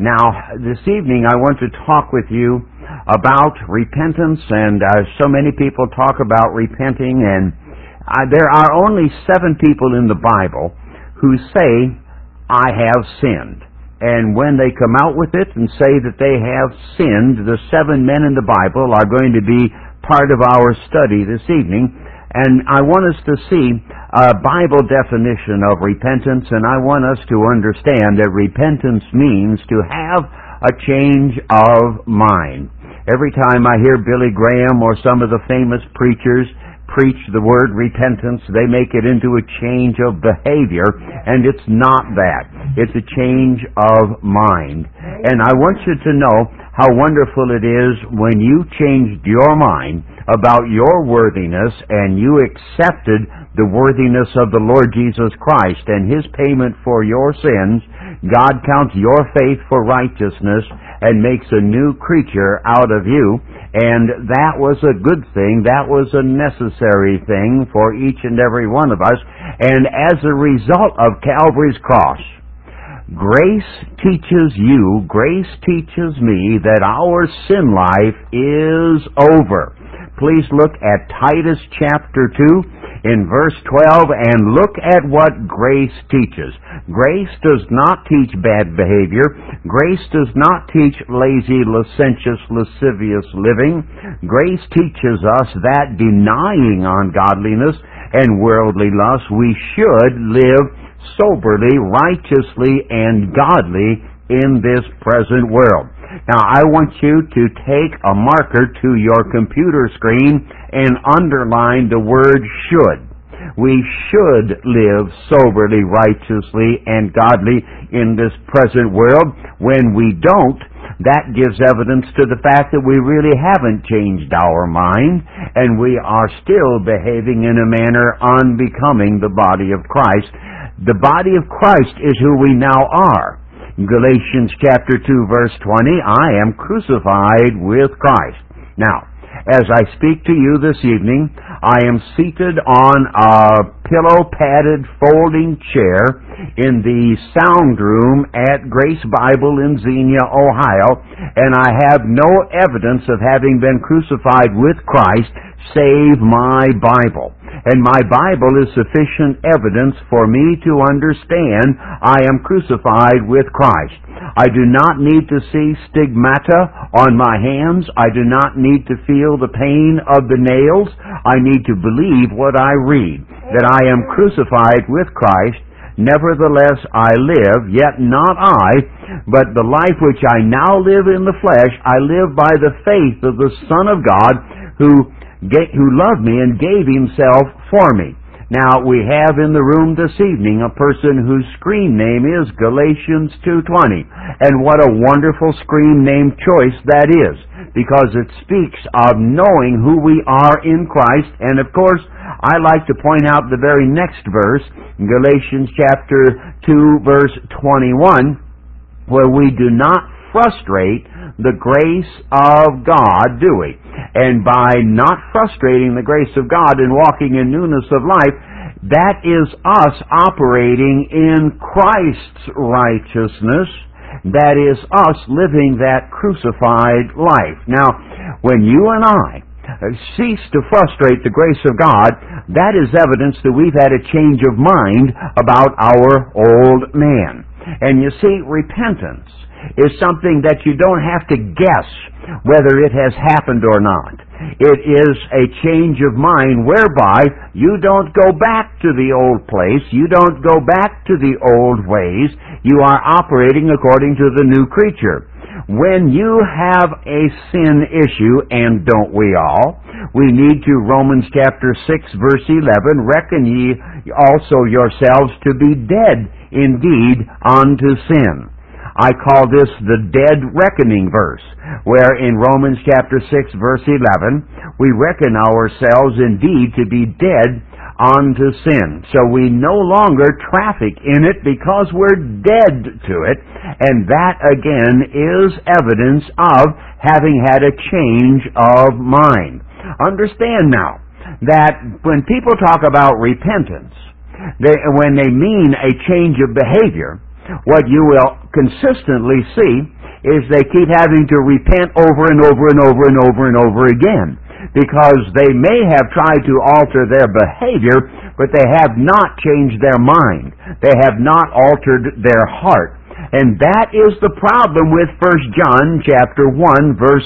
Now, this evening I want to talk with you about repentance, and so many people talk about repenting, and there are only 7 people in the Bible who say, I have sinned. And when they come out with it and say that they have sinned, the 7 men in the Bible are going to be part of our study this evening. And I want us to see a Bible definition of repentance, and I want us to understand that repentance means to have a change of mind. Every time I hear Billy Graham or some of the famous preachers preach the word repentance, they make it into a change of behavior, and it's not that. It's a change of mind. And I want you to know how wonderful it is when you changed your mind about your worthiness and you accepted the worthiness of the Lord Jesus Christ and His payment for your sins. God counts your faith for righteousness and makes a new creature out of you. And that was a good thing. That was a necessary thing for each and every one of us. And as a result of Calvary's cross, grace teaches you, grace teaches me that our sin life is over. Please look at Titus chapter 2 in verse 12 and look at what grace teaches. Grace does not teach bad behavior. Grace does not teach lazy, licentious, lascivious living. Grace teaches us that denying ungodliness and worldly lust, we should live soberly, righteously, and godly in this present world. Now, I want you to take a marker to your computer screen and underline the word should. We should live soberly, righteously, and godly in this present world. When we don't, that gives evidence to the fact that we really haven't changed our mind, and we are still behaving in a manner unbecoming the body of Christ. The body of Christ is who we now are. Galatians chapter 2 verse 20, I am crucified with Christ. Now, as I speak to you this evening, I am seated on a pillow-padded folding chair in the sound room at Grace Bible in Xenia, Ohio, and I have no evidence of having been crucified with Christ save my Bible. And my Bible is sufficient evidence for me to understand I am crucified with Christ. I do not need to see stigmata on my hands. I do not need to feel the pain of the nails. I need to believe what I read, that I am crucified with Christ. Nevertheless I live, yet not I, but the life which I now live in the flesh, I live by the faith of the Son of God, who loved me and gave Himself for me. Now, we have in the room this evening a person whose screen name is Galatians 2:20. And what a wonderful screen name choice that is, because it speaks of knowing who we are in Christ. And of course, I like to point out the very next verse, Galatians chapter 2 verse 21, where we do not frustrate the grace of God, do we? And by not frustrating the grace of God and walking in newness of life, that is us operating in Christ's righteousness. That is us living that crucified life. Now, when you and I cease to frustrate the grace of God, that is evidence that we've had a change of mind about our old man. And you see, repentance is something that you don't have to guess whether it has happened or not. It is a change of mind whereby you don't go back to the old place, you don't go back to the old ways, you are operating according to the new creature. When you have a sin issue, and don't we all, we need to, Romans chapter 6 verse 11, reckon ye also yourselves to be dead indeed unto sin. I call this the dead reckoning verse, where in Romans chapter 6 verse 11, we reckon ourselves indeed to be dead unto sin. So we no longer traffic in it because we're dead to it, and that again is evidence of having had a change of mind. Understand now that when people talk about repentance, when they mean a change of behavior, what you will consistently see is they keep having to repent over and over and over and over and over again, because they may have tried to alter their behavior, but they have not changed their mind. They have not altered their heart. And that is the problem with 1 John chapter 1, verse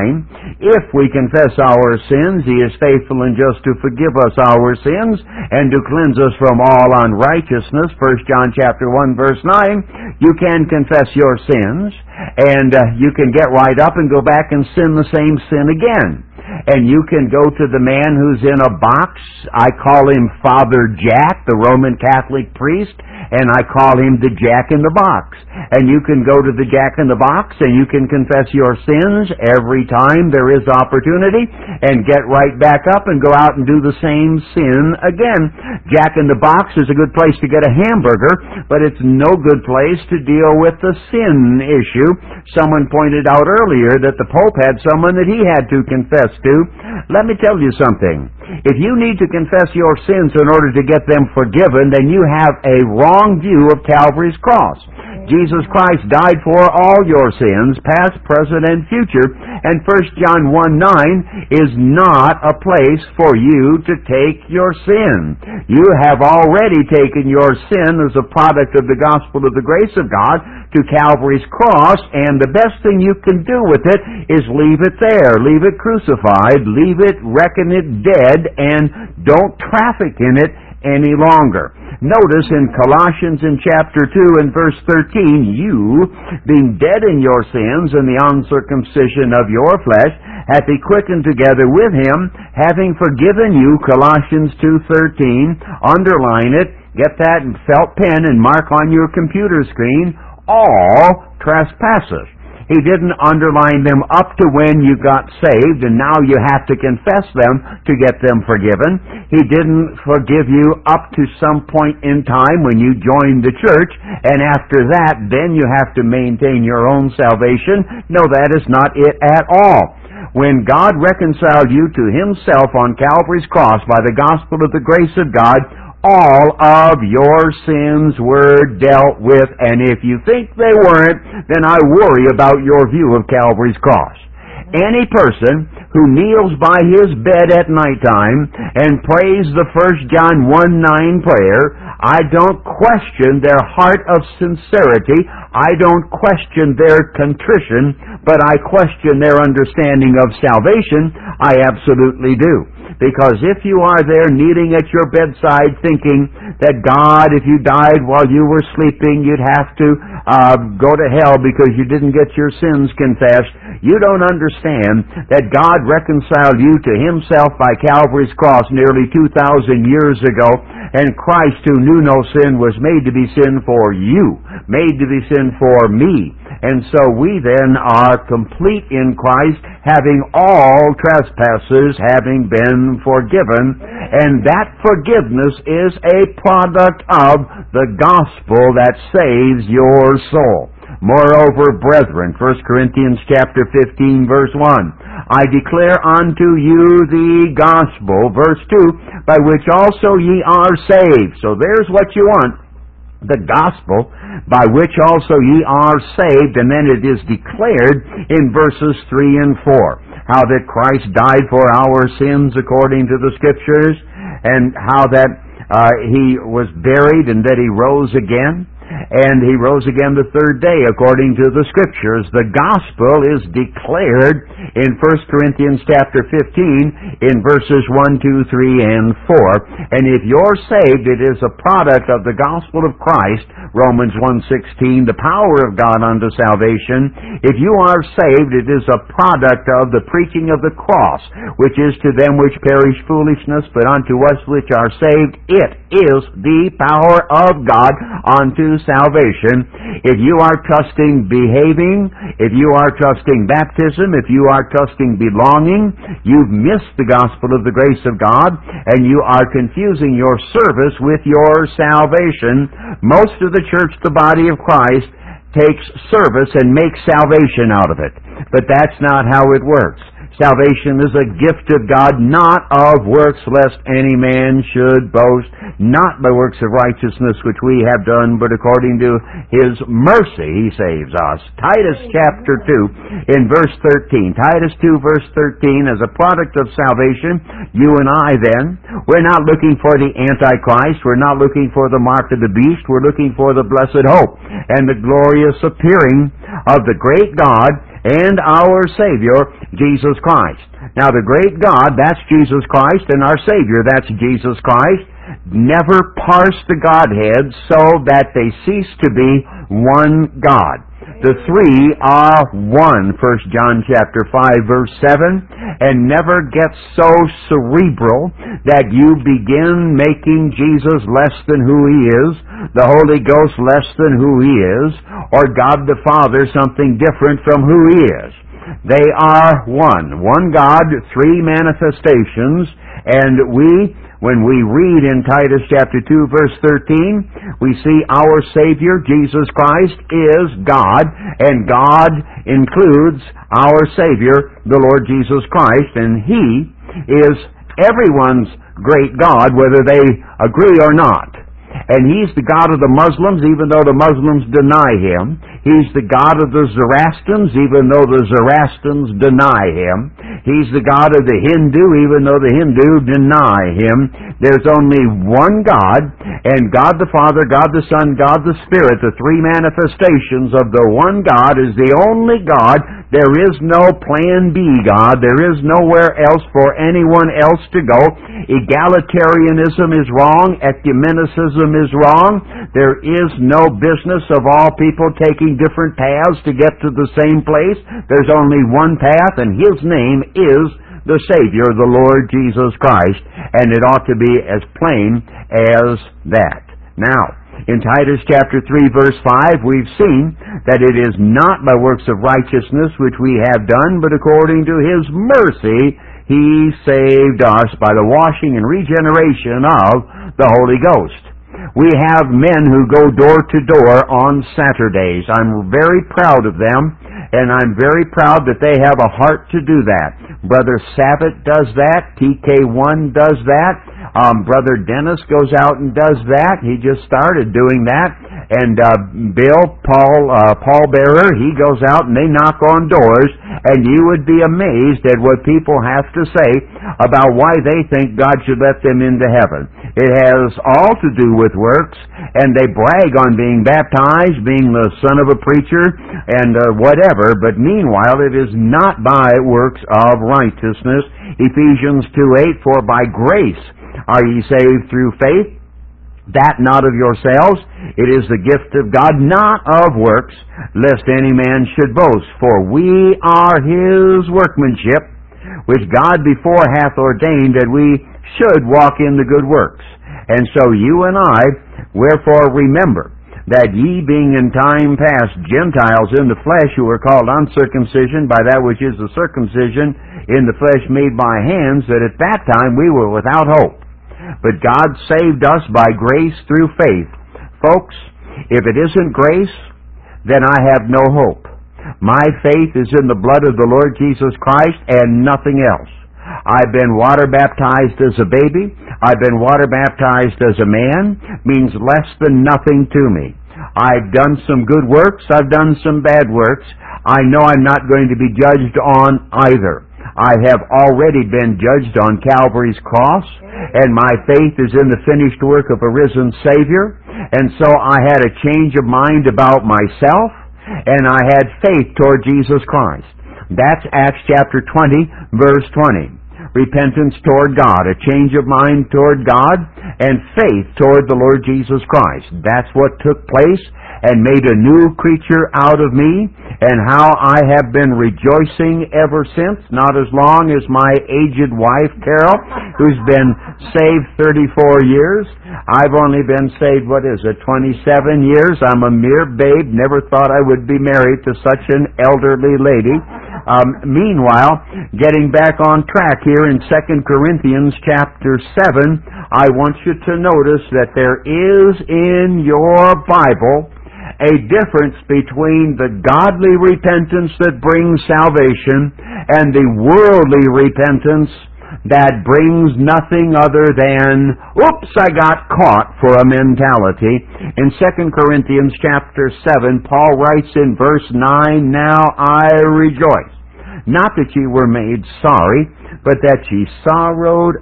9. If we confess our sins, He is faithful and just to forgive us our sins and to cleanse us from all unrighteousness. 1 John chapter 1, verse 9. You can confess your sins, and you can get right up and go back and sin the same sin again. And you can go to the man who's in a box. I call him Father Jack, the Roman Catholic priest, and I call him the Jack in the Box. And you can go to the Jack in the Box and you can confess your sins every time there is opportunity and get right back up and go out and do the same sin again. Jack in the Box is a good place to get a hamburger, but it's no good place to deal with the sin issue. Someone pointed out earlier that the Pope had someone that he had to confess to. Let me tell you something. If you need to confess your sins in order to get them forgiven, then you have a wrong view of Calvary's cross. Jesus Christ died for all your sins, past, present, and future, and 1 John 1:9 is not a place for you to take your sin. You have already taken your sin as a product of the gospel of the grace of God to Calvary's cross, and the best thing you can do with it is leave it there, leave it crucified, leave it, reckon it dead, and don't traffic in it any longer. Notice in Colossians in chapter 2 and verse 13, you, being dead in your sins and the uncircumcision of your flesh, hath He quickened together with Him, having forgiven you, Colossians 2:13, underline it, get that in felt pen and mark on your computer screen, all trespasses. He didn't underline them up to when you got saved and now you have to confess them to get them forgiven. He didn't forgive you up to some point in time when you joined the church, and after that then you have to maintain your own salvation. No, that is not it at all. When God reconciled you to Himself on Calvary's cross by the gospel of the grace of God, all of your sins were dealt with, and if you think they weren't, then I worry about your view of Calvary's cross. Any person who kneels by his bed at nighttime and prays the 1 John 1:9 prayer, I don't question their heart of sincerity, I don't question their contrition, but I question their understanding of salvation. I absolutely do. Because if you are there kneeling at your bedside thinking that God, if you died while you were sleeping, you'd have to go to hell because you didn't get your sins confessed, you don't understand that God reconciled you to Himself by Calvary's cross nearly 2,000 years ago, and Christ, who knew no sin, was made to be sin for you, made to be sin for me. And so we then are complete in Christ, having all trespasses having been forgiven, and that forgiveness is a product of the gospel that saves your soul. Moreover, brethren, 1 Corinthians chapter 15, verse 1, I declare unto you the gospel, verse 2, by which also ye are saved. So there's what you want. The gospel, by which also ye are saved, and then it is declared in verses 3 and 4, how that Christ died for our sins according to the Scriptures, and how that He was buried and that He rose again, and He rose again the third day according to the Scriptures. The gospel is declared in 1 Corinthians chapter 15 in verses 1, 2, 3, and 4. And if you're saved, it is a product of the gospel of Christ, Romans 1:16, the power of God unto salvation. If you are saved, it is a product of the preaching of the cross, which is to them which perish foolishness, but unto us which are saved, it is the power of God unto salvation. If you are trusting behaving, if you are trusting baptism, if you are trusting belonging, you've missed the gospel of the grace of God, and you are confusing your service with your salvation. Most of the church, the body of Christ, takes service and makes salvation out of it. But that's not how it works. Salvation is a gift of God, not of works, lest any man should boast, not by works of righteousness which we have done, but according to His mercy He saves us. Titus chapter 2 in verse 13. Titus 2 verse 13, as a product of salvation, you and I then, we're not looking for the Antichrist, we're not looking for the mark of the beast, we're looking for the blessed hope and the glorious appearing of the great God and our Savior, Jesus Christ. Now the great God, that's Jesus Christ, and our Savior, that's Jesus Christ, never parse the Godhead so that they cease to be one God. The three are one, 1 John chapter 5 verse 7, and never get so cerebral that you begin making Jesus less than who He is, the Holy Ghost less than who He is, or God the Father something different from who He is. They are one God, three manifestations, and when we read in Titus chapter 2 verse 13, we see our Savior, Jesus Christ, is God, and God includes our Savior, the Lord Jesus Christ, and He is everyone's great God, whether they agree or not. And He's the God of the Muslims, even though the Muslims deny Him. He's the God of the Zoroastrians, even though the Zoroastrians deny Him. He's the God of the Hindu, even though the Hindu deny Him. There's only one God, and God the Father, God the Son, God the Spirit, the three manifestations of the one God, is the only God. There is no plan B God. There is nowhere else for anyone else to go. Egalitarianism is wrong. Ecumenicism is wrong. There is no business of all people taking different paths to get to the same place. There's only one path, and His name is the Savior, the Lord Jesus Christ, and it ought to be as plain as that. Now, in Titus chapter 3 verse 5, we've seen that it is not by works of righteousness which we have done, but according to His mercy He saved us by the washing and regeneration of the Holy Ghost. We have men who go door to door on Saturdays. I'm very proud of them, and I'm very proud that they have a heart to do that. Brother Sabat does that. TK1 does that. Brother Dennis goes out and does that. He just started doing that. And Paul Bearer, he goes out and they knock on doors, and you would be amazed at what people have to say about why they think God should let them into heaven. It has all to do with works, and they brag on being baptized, being the son of a preacher, and whatever, but meanwhile it is not by works of righteousness. Ephesians 2:8, for by grace are ye saved through faith, that not of yourselves, it is the gift of God, not of works, lest any man should boast. For we are His workmanship, which God before hath ordained that we should walk in the good works. And so you and I, wherefore remember that ye being in time past Gentiles in the flesh, who were called uncircumcision by that which is the circumcision in the flesh made by hands, that at that time we were without hope. But God saved us by grace through faith. Folks, if it isn't grace, then I have no hope. My faith is in the blood of the Lord Jesus Christ and nothing else. I've been water baptized as a baby. I've been water baptized as a man. Means less than nothing to me. I've done some good works. I've done some bad works. I know I'm not going to be judged on either. I have already been judged on Calvary's cross, and my faith is in the finished work of a risen Savior. And so I had a change of mind about myself, and I had faith toward Jesus Christ. That's Acts chapter 20, verse 20. Repentance toward God, a change of mind toward God, and faith toward the Lord Jesus Christ. That's what took place and made a new creature out of me, and how I have been rejoicing ever since, not as long as my aged wife, Carol, who's been saved 34 years. I've only been saved, 27 years. I'm a mere babe, never thought I would be married to such an elderly lady. Meanwhile, getting back on track here in 2 Corinthians chapter 7, I want you to notice that there is in your Bible a difference between the godly repentance that brings salvation and the worldly repentance that brings nothing other than, oops, I got caught for a mentality. In 2 Corinthians chapter 7, Paul writes in verse 9, "Now I rejoice, not that ye were made sorry, but that ye sorrowed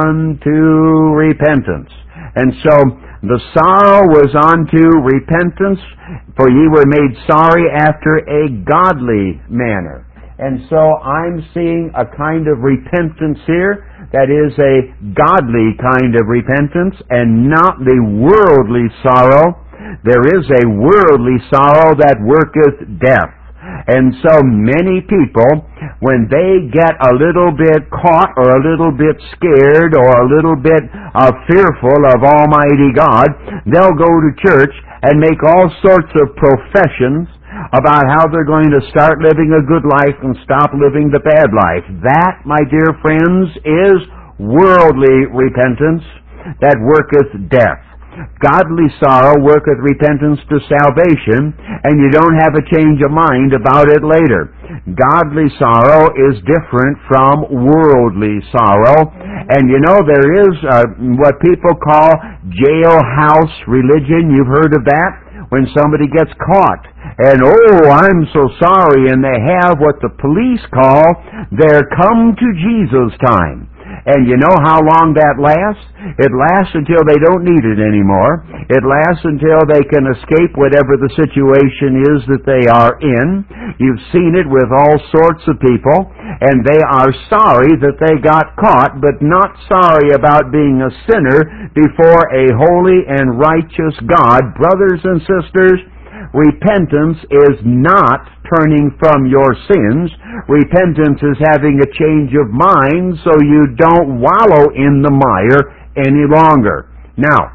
unto repentance." And so, the sorrow was unto repentance, for ye were made sorry after a godly manner. And so I'm seeing a kind of repentance here that is a godly kind of repentance and not the worldly sorrow. There is a worldly sorrow that worketh death. And so many people, when they get a little bit caught or a little bit scared or a little bit fearful of Almighty God, they'll go to church and make all sorts of professions about how they're going to start living a good life and stop living the bad life. That, my dear friends, is worldly repentance that worketh death. Godly sorrow worketh repentance to salvation, and you don't have a change of mind about it later. Godly sorrow is different from worldly sorrow. And you know, there is what people call jailhouse religion. You've heard of that? When somebody gets caught and, oh, I'm so sorry, and they have what the police call their come to Jesus time. And you know how long that lasts? It lasts until they don't need it anymore. It lasts until they can escape whatever the situation is that they are in. You've seen it with all sorts of people, and they are sorry that they got caught, but not sorry about being a sinner before a holy and righteous God. Brothers and sisters, repentance is not turning from your sins. Repentance is having a change of mind so you don't wallow in the mire any longer. Now,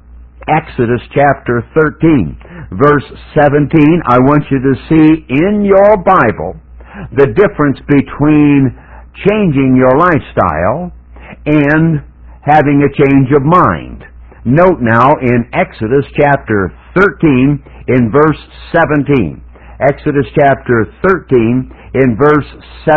Exodus chapter 13, verse 17, I want you to see in your Bible the difference between changing your lifestyle and having a change of mind. Note now in Exodus chapter 13 in verse 17. Exodus chapter 13 in verse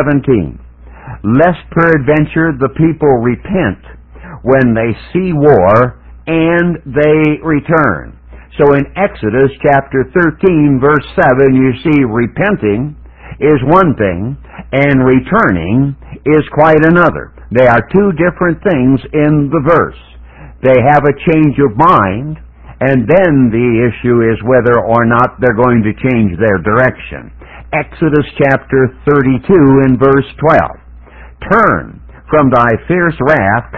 17. "Lest peradventure the people repent when they see war, and they return." So in Exodus chapter 13 verse 7, you see repenting is one thing, and returning is quite another. They are two different things in the verse. They have a change of mind, and then the issue is whether or not they're going to change their direction. Exodus chapter 32 in verse 12. "Turn from thy fierce wrath,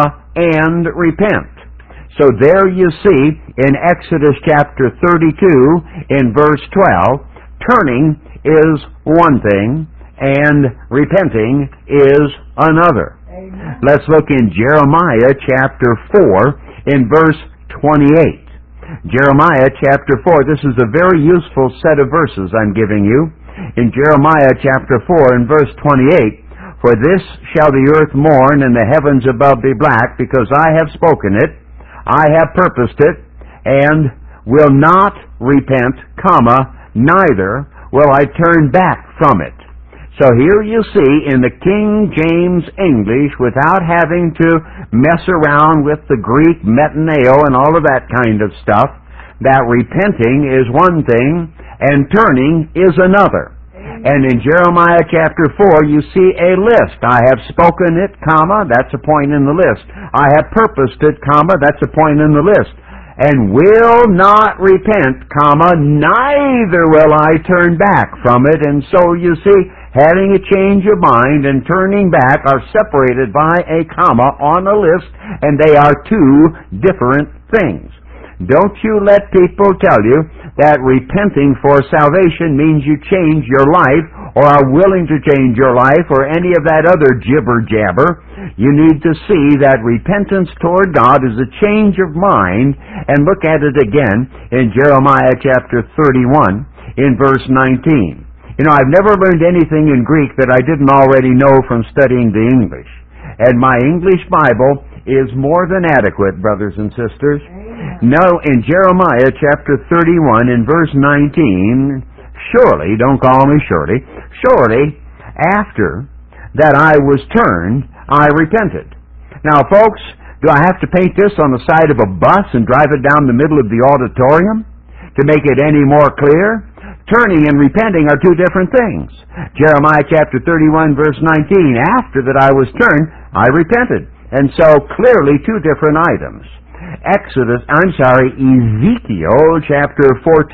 and repent." So there you see in Exodus chapter 32 in verse 12, turning is one thing and repenting is another. Amen. Let's look in Jeremiah chapter 4 in verse 28. Jeremiah chapter 4. This is a very useful set of verses I'm giving you. In Jeremiah chapter 4 and verse 28, "For this shall the earth mourn and the heavens above be black, because I have spoken it, I have purposed it, and will not repent, neither will I turn back from it." So here you see in the King James English, without having to mess around with the Greek metaneo and all of that kind of stuff, that repenting is one thing and turning is another. And in Jeremiah chapter 4, you see a list. I have spoken it, that's a point in the list. I have purposed it, that's a point in the list. And will not repent, neither will I turn back from it. And so you see, having a change of mind and turning back are separated by a comma on a list, and they are two different things. Don't you let people tell you that repenting for salvation means you change your life or are willing to change your life or any of that other jibber-jabber. You need to see that repentance toward God is a change of mind, and look at it again in Jeremiah chapter 31 in verse 19. You know, I've never learned anything in Greek that I didn't already know from studying the English. And my English Bible is more than adequate, brothers and sisters. Now, in Jeremiah chapter 31 in verse 19, surely, don't call me surely, After that I was turned, I repented. Now, folks, do I have to paint this on the side of a bus and drive it down the middle of the auditorium to make it any more clear? Turning and repenting are two different things. Jeremiah chapter 31, verse 19, after that I was turned, I repented. And so, clearly, two different items. Ezekiel chapter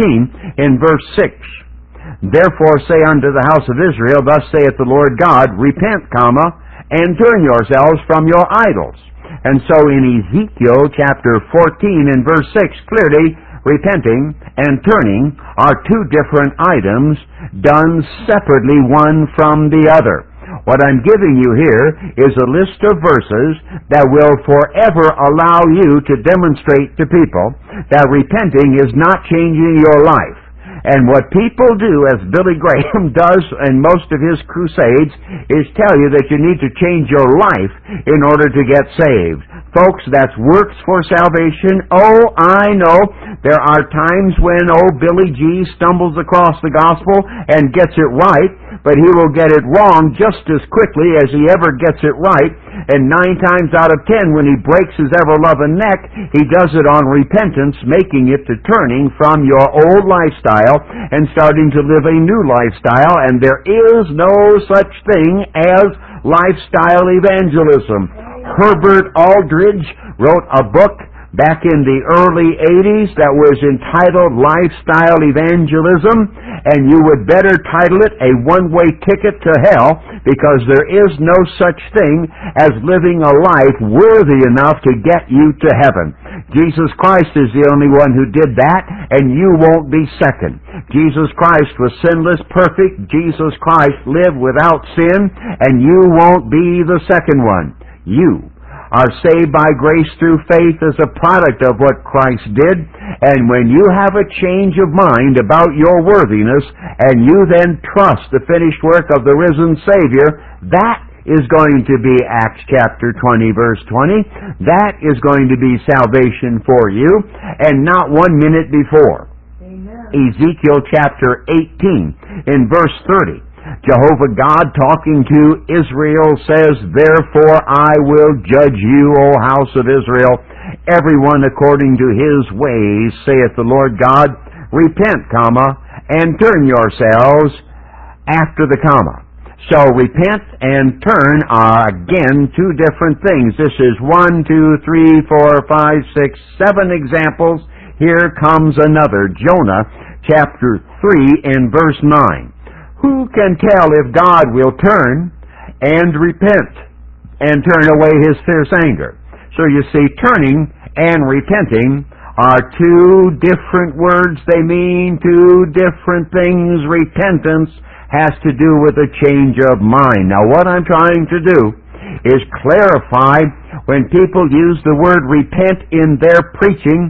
14 in verse 6. Therefore say unto the house of Israel, thus saith the Lord God, repent, and turn yourselves from your idols. And so in Ezekiel chapter 14 and verse 6, clearly, repenting and turning are two different items done separately one from the other. What I'm giving you here is a list of verses that will forever allow you to demonstrate to people that repenting is not changing your life. And what people do, as Billy Graham does in most of his crusades, is tell you that you need to change your life in order to get saved. Folks, that's works for salvation. Oh, I know there are times when Billy G stumbles across the gospel and gets it right, but he will get it wrong just as quickly as he ever gets it right. And 9 times out of 10, when he breaks his ever-loving neck, he does it on repentance, making it to turning from your old lifestyle and starting to live a new lifestyle. And there is no such thing as lifestyle evangelism. Herbert Aldridge wrote a book back in the early 80s that was entitled Lifestyle Evangelism, and you would better title it A One-Way Ticket to Hell, because there is no such thing as living a life worthy enough to get you to heaven. Jesus Christ is the only one who did that, and you won't be second. Jesus Christ was sinless, perfect. Jesus Christ lived without sin, and you won't be the second one. You are saved by grace through faith as a product of what Christ did, and when you have a change of mind about your worthiness, and you then trust the finished work of the risen Savior, that is going to be Acts chapter 20, verse 20. That is going to be salvation for you, and not 1 minute before. Amen. Ezekiel chapter 18, in verse 30. Jehovah God talking to Israel says, therefore I will judge you, O house of Israel, everyone according to his ways, saith the Lord God. Repent, and turn yourselves after the comma. So repent and turn are again two different things. This is 1, 2, 3, 4, 5, 6, 7 examples. Here comes another. Jonah chapter 3 in verse 9. Who can tell if God will turn and repent and turn away his fierce anger? So you see, turning and repenting are two different words. They mean two different things. Repentance has to do with a change of mind. Now, what I'm trying to do is clarify when people use the word repent in their preaching,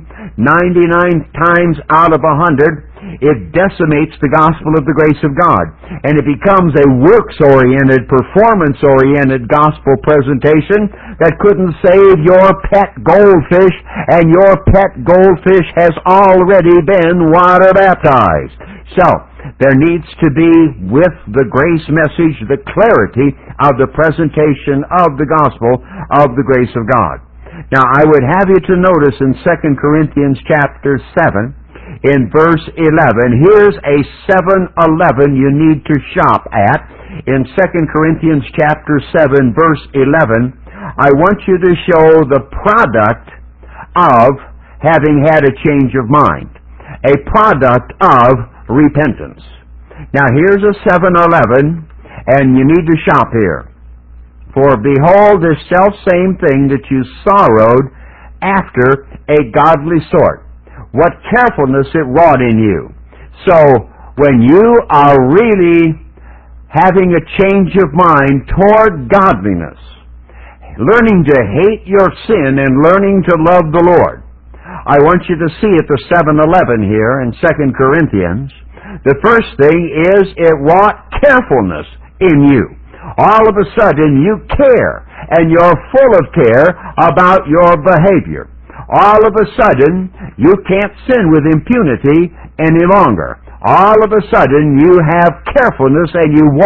99 times out of 100, it decimates the gospel of the grace of God. And it becomes a works-oriented, performance-oriented gospel presentation that couldn't save your pet goldfish, and your pet goldfish has already been water baptized. So, there needs to be, with the grace message, the clarity of the presentation of the gospel of the grace of God. Now, I would have you to notice in 2 Corinthians chapter 7, in verse 11, here's a 7-Eleven you need to shop at. In 2 Corinthians chapter 7, verse 11, I want you to show the product of having had a change of mind. A product of repentance. Now here's a 7-Eleven, and you need to shop here. For behold, this selfsame thing that you sorrowed after a godly sort. What carefulness it wrought in you. So, when you are really having a change of mind toward godliness, learning to hate your sin and learning to love the Lord, I want you to see at the 7-Eleven here in 2 Corinthians, the first thing is it wrought carefulness in you. All of a sudden you care, and you're full of care about your behavior. All of a sudden, you can't sin with impunity any longer. All of a sudden, you have carefulness and you walk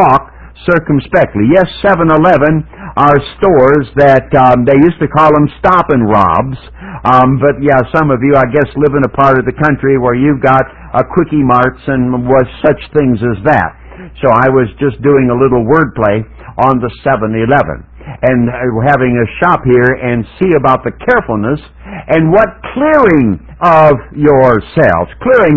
circumspectly. Yes, 7-Eleven are stores that they used to call them stop and robs. But yeah, some of you, I guess, live in a part of the country where you've got quickie marts and was such things as that. So I was just doing a little wordplay on the 7-Eleven and having a shop here and see about the carefulness and what clearing of yourselves,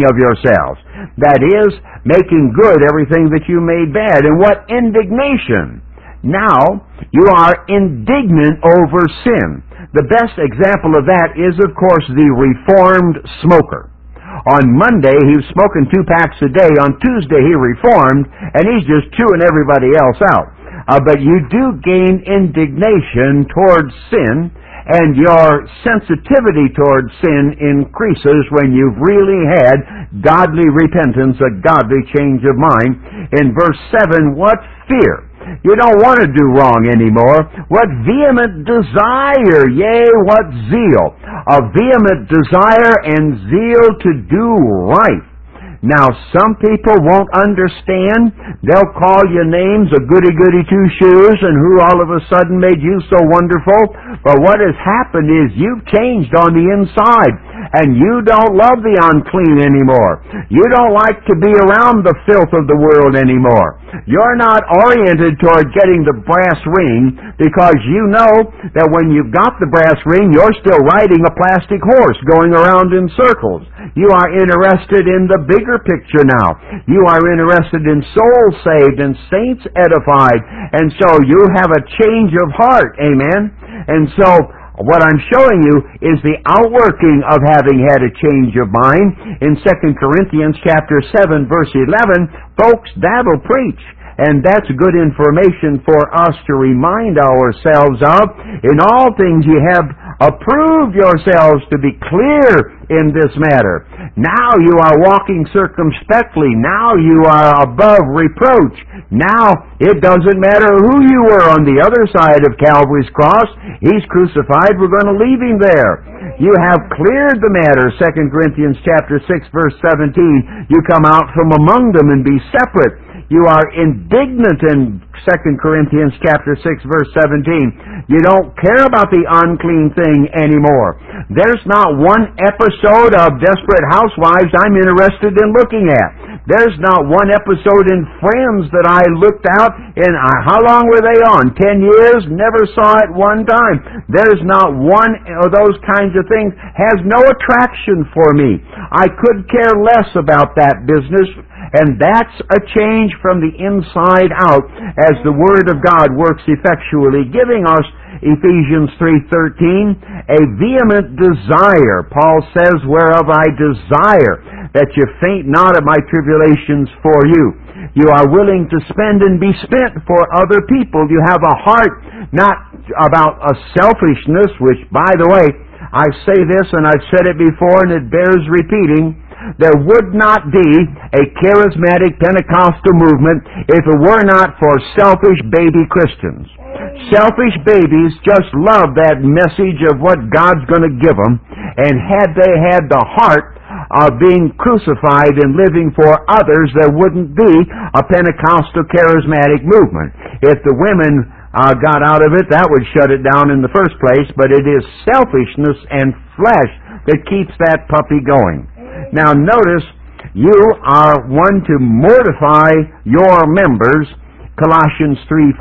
that is, making good everything that you made bad, and what indignation. Now, you are indignant over sin. The best example of that is, of course, the reformed smoker. On Monday, he was smoking 2 packs a day. On Tuesday, he reformed, and he's just chewing everybody else out. But you do gain indignation towards sin, and your sensitivity towards sin increases when you've really had godly repentance, a godly change of mind. In verse 7, what fear? You don't want to do wrong anymore. What vehement desire, yea, what zeal. A vehement desire and zeal to do right. Now, some people won't understand. They'll call you names, a goody-goody two-shoes, and who all of a sudden made you so wonderful. But what has happened is you've changed on the inside, and you don't love the unclean anymore. You don't like to be around the filth of the world anymore. You're not oriented toward getting the brass ring because you know that when you've got the brass ring, you're still riding a plastic horse going around in circles. You are interested in the bigger picture now. You are interested in souls saved and saints edified. And so you have a change of heart. Amen? And so what I'm showing you is the outworking of having had a change of mind. In 2 Corinthians chapter 7, verse 11, folks, that'll preach. And that's good information for us to remind ourselves of. In all things ye have approved yourselves to be clear in this matter. Now you are walking circumspectly. Now you are above reproach. Now it doesn't matter who you were on the other side of Calvary's cross. He's crucified. We're going to leave him there. You have cleared the matter. 2 Corinthians chapter 6, verse 17. You come out from among them and be separate. You are indignant in 2 Corinthians chapter 6, verse 17. You don't care about the unclean thing anymore. There's not one episode of Desperate Housewives I'm interested in looking at. There's not one episode in Friends that I looked out in. How long were they on? 10 years? Never saw it one time. There's not one of those kinds of things. Has no attraction for me. I could care less about that business. And that's a change from the inside out as the Word of God works effectually, giving us Ephesians 3:13, a vehement desire. Paul says, whereof I desire that you faint not at my tribulations for you. You are willing to spend and be spent for other people. You have a heart not about a selfishness, which, by the way, I say this and I've said it before and it bears repeating. There would not be a charismatic Pentecostal movement if it were not for selfish baby Christians. Selfish babies just love that message of what God's going to give them, and had they had the heart of being crucified and living for others, there wouldn't be a Pentecostal charismatic movement. If the women got out of it, that would shut it down in the first place, but it is selfishness and flesh that keeps that puppy going. Now notice, you are one to mortify your members, Colossians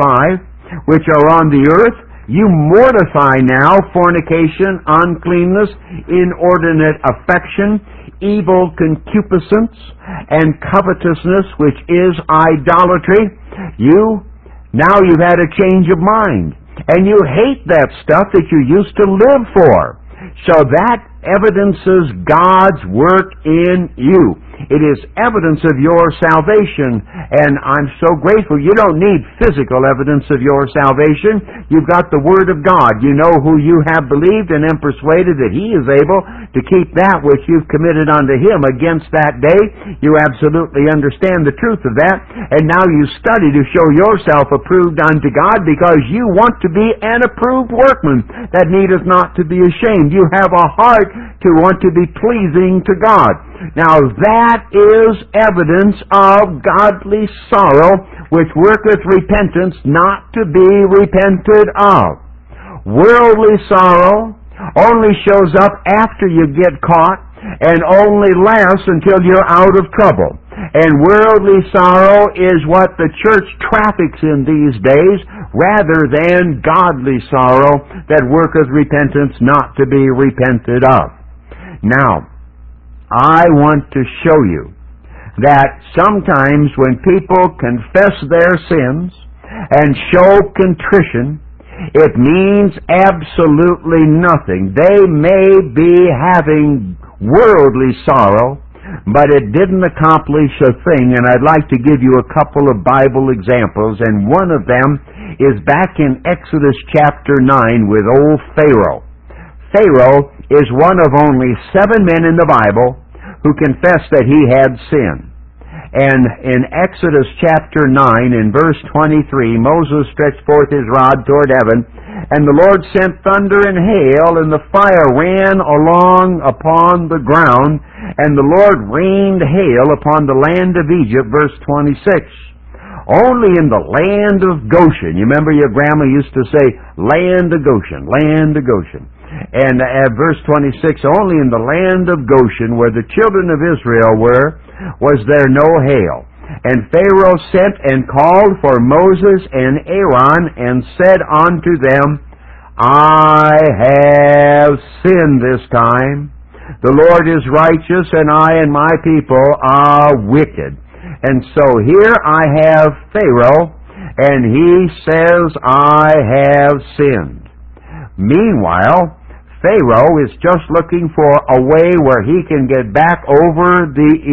3:5, which are on the earth. You mortify now fornication, uncleanness, inordinate affection, evil concupiscence, and covetousness, which is idolatry. Now you've had a change of mind, and you hate that stuff that you used to live for. So that evidences God's work in you. It is evidence of your salvation, and I'm so grateful. You don't need physical evidence of your salvation. You've got the Word of God. You know who you have believed and am persuaded that He is able to keep that which you've committed unto Him against that day. You absolutely understand the truth of that, and now you study to show yourself approved unto God because you want to be an approved workman that needeth not to be ashamed. You have a heart to want to be pleasing to God. Now that is evidence of godly sorrow, which worketh repentance not to be repented of. Worldly sorrow only shows up after you get caught and only lasts until you're out of trouble. And worldly sorrow is what the church traffics in these days, rather than godly sorrow that worketh repentance not to be repented of. Now, I want to show you that sometimes when people confess their sins and show contrition, it means absolutely nothing. They may be having worldly sorrow, but it didn't accomplish a thing, and I'd like to give you a couple of Bible examples, and one of them is back in Exodus chapter 9 with old Pharaoh. Pharaoh is one of only 7 men in the Bible who confessed that he had sinned. And in Exodus chapter 9, in verse 23, Moses stretched forth his rod toward heaven, and the Lord sent thunder and hail, and the fire ran along upon the ground, and the Lord rained hail upon the land of Egypt, verse 26. Only in the land of Goshen, you remember your grandma used to say, land of Goshen, land of Goshen. And at verse 26, only in the land of Goshen, where the children of Israel were, was there no hail. And Pharaoh sent and called for Moses and Aaron, and said unto them, I have sinned this time. The Lord is righteous, and I and my people are wicked. And so here I have Pharaoh, and he says, I have sinned. Meanwhile, Pharaoh is just looking for a way where he can get back over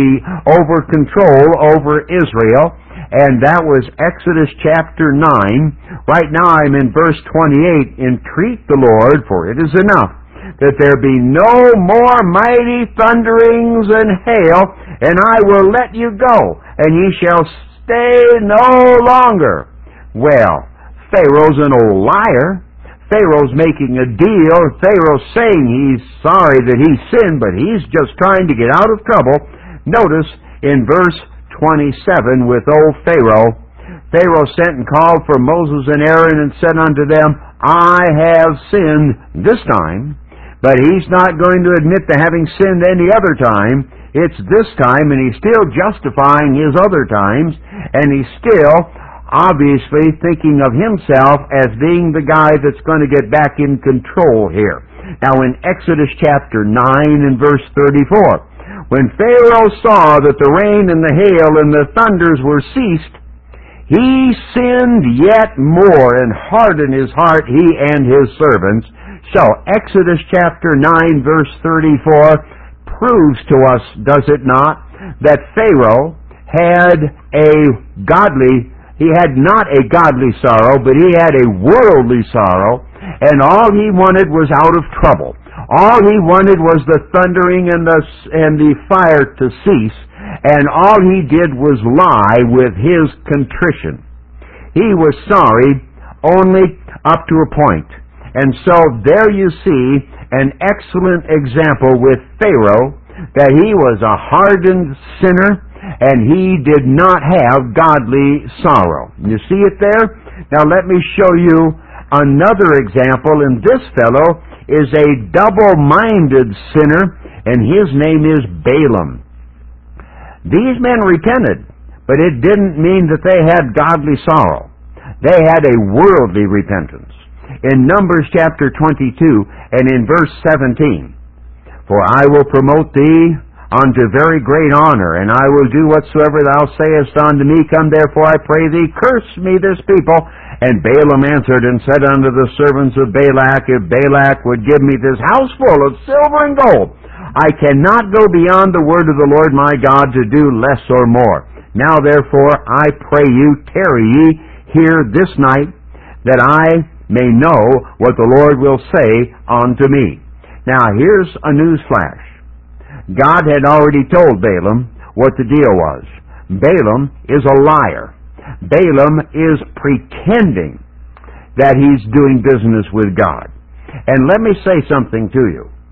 control over Israel, and that was Exodus chapter 9. Right now I'm in verse 28. Entreat the Lord, for it is enough that there be no more mighty thunderings and hail, and I will let you go, and ye shall stay no longer. Well, Pharaoh's an old liar. Pharaoh's making a deal. Pharaoh's saying he's sorry that he sinned, but he's just trying to get out of trouble. Notice in verse 27 with old Pharaoh, Pharaoh sent and called for Moses and Aaron and said unto them, I have sinned this time. But he's not going to admit to having sinned any other time. It's this time, and he's still justifying his other times, and he's still obviously thinking of himself as being the guy that's going to get back in control here. Now in Exodus chapter 9 and verse 34, when Pharaoh saw that the rain and the hail and the thunders were ceased, he sinned yet more and hardened his heart, he and his servants. So Exodus chapter 9 verse 34 proves to us, does it not, that Pharaoh had not a godly sorrow, but he had a worldly sorrow, and all he wanted was out of trouble. All he wanted was the thundering and the fire to cease, and all he did was lie with his contrition. He was sorry only up to a point. And so there you see an excellent example with Pharaoh, that he was a hardened sinner, and he did not have godly sorrow. You see it there? Now let me show you another example, and this fellow is a double-minded sinner, and his name is Balaam. These men repented, but it didn't mean that they had godly sorrow. They had a worldly repentance. In Numbers chapter 22 and in verse 17, for I will promote thee unto very great honor, and I will do whatsoever thou sayest unto me. Come therefore, I pray thee, curse me this people. And Balaam answered and said unto the servants of Balak, if Balak would give me this house full of silver and gold, I cannot go beyond the word of the Lord my God to do less or more. Now therefore, I pray you, tarry ye here this night, that I may know what the Lord will say unto me. Now here's a news flash. God had already told Balaam what the deal was. Balaam is a liar. Balaam is pretending that he's doing business with God. And let me say something to you.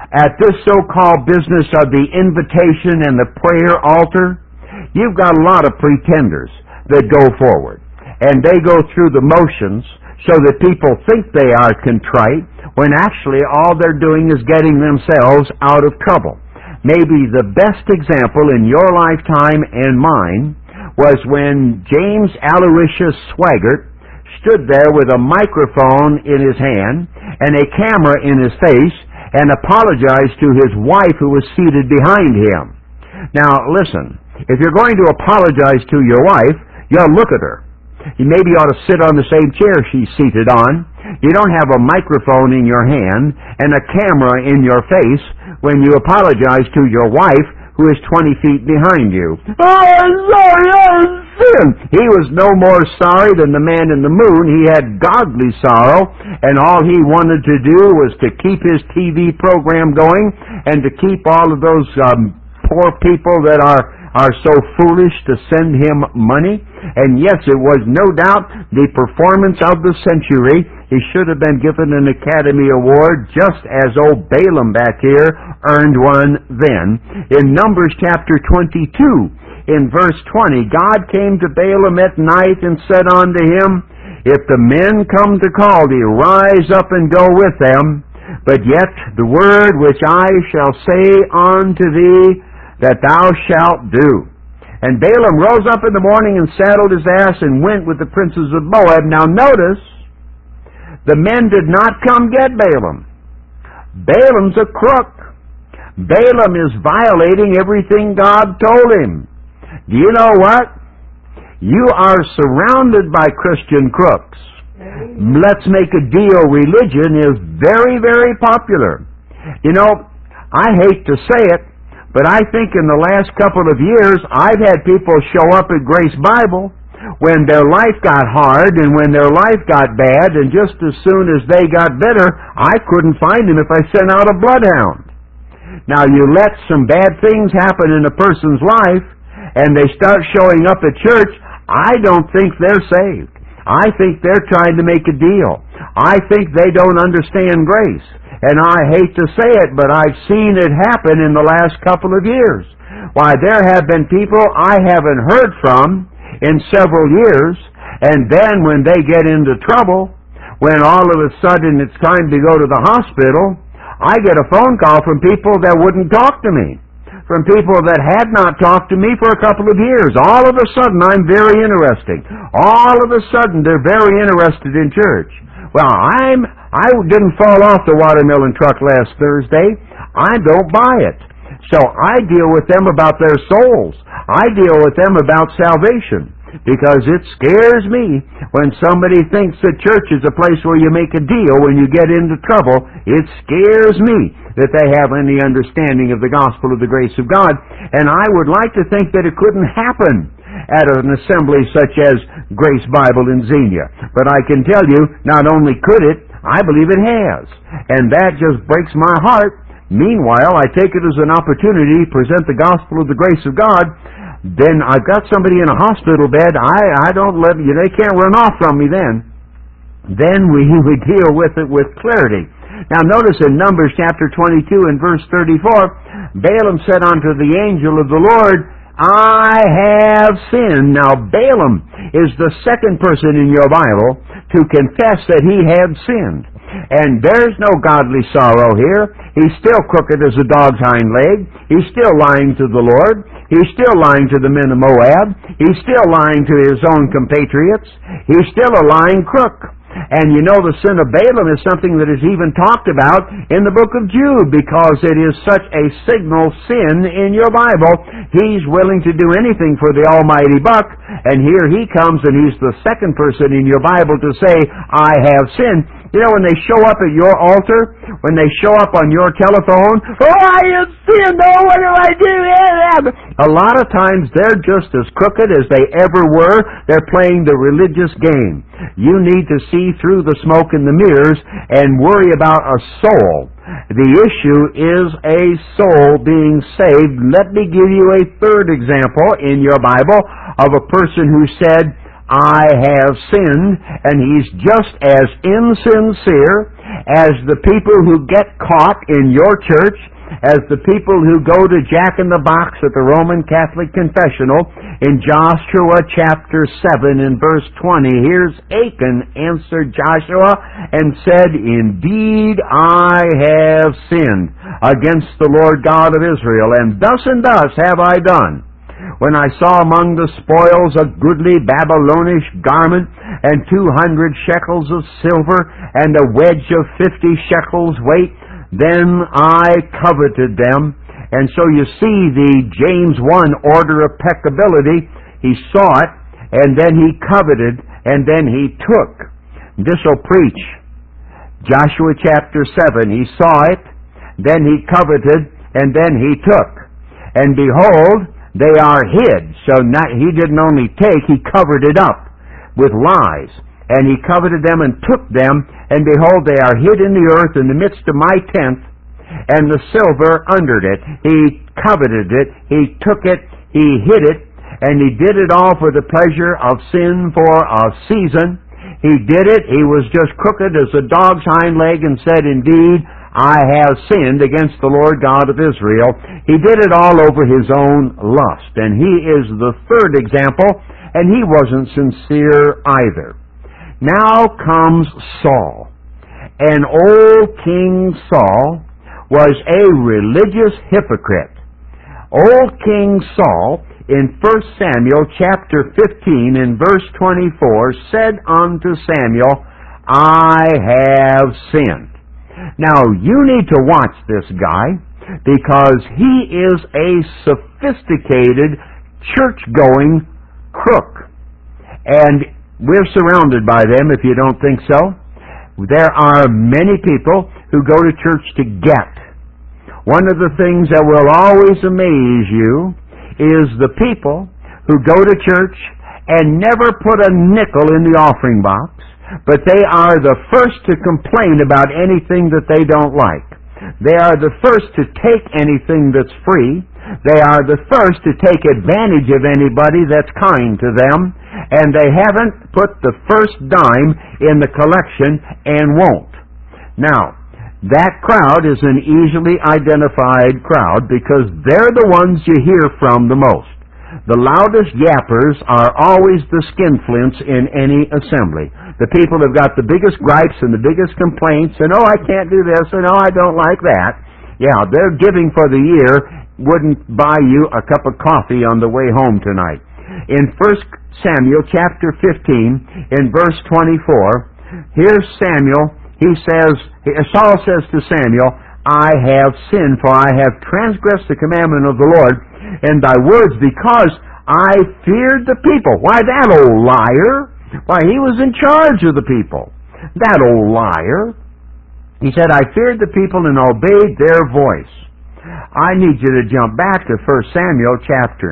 at this so-called business of the invitation and the prayer altar, you've got a lot of pretenders that go forward. And they go through the motions so that people think they are contrite, when actually all they're doing is getting themselves out of trouble. Maybe the best example in your lifetime and mine was when James Aloysius Swaggart stood there with a microphone in his hand and a camera in his face and apologized to his wife who was seated behind him. Now listen, if you're going to apologize to your wife, you ought to look at her. You maybe ought to sit on the same chair she's seated on. You don't have a microphone in your hand and a camera in your face when you apologize to your wife who is 20 feet behind you. Oh, I'm sorry, I sinned. He was no more sorry than the man in the moon. He had godly sorrow, and all he wanted to do was to keep his TV program going and to keep all of those poor people that are so foolish to send him money. And yes, it was no doubt the performance of the century. He should have been given an Academy Award, just as old Balaam back here earned one then. In Numbers chapter 22, in verse 20, God came to Balaam at night and said unto him, If the men come to call thee, rise up and go with them. But yet the word which I shall say unto thee, that thou shalt do. And Balaam rose up in the morning and saddled his ass and went with the princes of Moab. Now notice, the men did not come get Balaam. Balaam's a crook. Balaam is violating everything God told him. Do you know what? You are surrounded by Christian crooks. Let's make a deal religion is very, very popular. You know, I hate to say it, but I think in the last couple of years, I've had people show up at Grace Bible when their life got hard and when their life got bad, and just as soon as they got better, I couldn't find them if I sent out a bloodhound. Now, you let some bad things happen in a person's life, and they start showing up at church, I don't think they're saved. I think they're trying to make a deal. I think they don't understand grace. And I hate to say it, but I've seen it happen in the last couple of years. Why, there have been people I haven't heard from in several years, and then when they get into trouble, when all of a sudden it's time to go to the hospital, I get a phone call from people that wouldn't talk to me, from people that had not talked to me for a couple of years. All of a sudden, I'm very interesting. All of a sudden, they're very interested in church. Well, I didn't fall off the watermelon truck last Thursday. I don't buy it. So I deal with them about their souls. I deal with them about salvation. Because it scares me when somebody thinks that church is a place where you make a deal when you get into trouble. It scares me that they have any understanding of the gospel of the grace of God. And I would like to think that it couldn't happen at an assembly such as Grace Bible in Xenia. But I can tell you, not only could it, I believe it has. And that just breaks my heart. Meanwhile, I take it as an opportunity to present the gospel of the grace of God. Then I've got somebody in a hospital bed. I don't let you. They can't run off from me then. Then we deal with it with clarity. Now notice in Numbers chapter 22 and verse 34, Balaam said unto the angel of the Lord, I have sinned. Now Balaam is the second person in your Bible to confess that he had sinned. And there's no godly sorrow here. He's still crooked as a dog's hind leg. He's still lying to the Lord. He's still lying to the men of Moab. He's still lying to his own compatriots. He's still a lying crook. And you know the sin of Balaam is something that is even talked about in the book of Jude because it is such a signal sin in your Bible. He's willing to do anything for the almighty buck, and here he comes and he's the second person in your Bible to say, I have sinned. You know, when they show up at your altar, when they show up on your telephone, oh, I have sinned, oh, what do I do? A lot of times they're just as crooked as they ever were. They're playing the religious game. You need to see through the smoke and the mirrors and worry about a soul. The issue is a soul being saved. Let me give you a third example in your Bible of a person who said, I have sinned, and he's just as insincere as the people who get caught in your church, as the people who go to Jack in the Box at the Roman Catholic Confessional in Joshua chapter 7 and verse 20. Here's Achan answered Joshua and said, Indeed I have sinned against the Lord God of Israel, and thus have I done. When I saw among the spoils a goodly Babylonish garment, and 200 shekels of silver, and a wedge of 50 shekels weight, then I coveted them. And so you see the James 1 order of peccability. He saw it, and then he coveted, and then he took. This'll preach. Joshua chapter 7, he saw it, then he coveted, and then he took. And behold, they are hid. So he didn't only take, he covered it up with lies. And he coveted them and took them, and behold, they are hid in the earth in the midst of my tent, and the silver under it. He coveted it, he took it, he hid it, and he did it all for the pleasure of sin for a season. He did it, he was just crooked as a dog's hind leg, and said, Indeed, I have sinned against the Lord God of Israel. He did it all over his own lust. And he is the third example, and he wasn't sincere either. Now comes Saul. And old King Saul was a religious hypocrite. Old King Saul, in 1 Samuel chapter 15 in verse 24, said unto Samuel, I have sinned. Now, you need to watch this guy, because he is a sophisticated, church-going crook. And we're surrounded by them, if you don't think so. There are many people who go to church to get. One of the things that will always amaze you is the people who go to church and never put a nickel in the offering box, but they are the first to complain about anything that they don't like. They are the first to take anything that's free. They are the first to take advantage of anybody that's kind to them, and they haven't put the first dime in the collection and won't. Now, that crowd is an easily identified crowd because they're the ones you hear from the most. The loudest yappers are always the skinflints in any assembly. The people have got the biggest gripes and the biggest complaints, and I can't do this, and I don't like that. Yeah, their giving for the year wouldn't buy you a cup of coffee on the way home tonight. In 1 Samuel chapter 15, in verse 24, here's Samuel. Saul says to Samuel, I have sinned, for I have transgressed the commandment of the Lord in thy words, because I feared the people. Why, that old liar. Why, he was in charge of the people. That old liar. He said, I feared the people and obeyed their voice. I need you to jump back to 1 Samuel chapter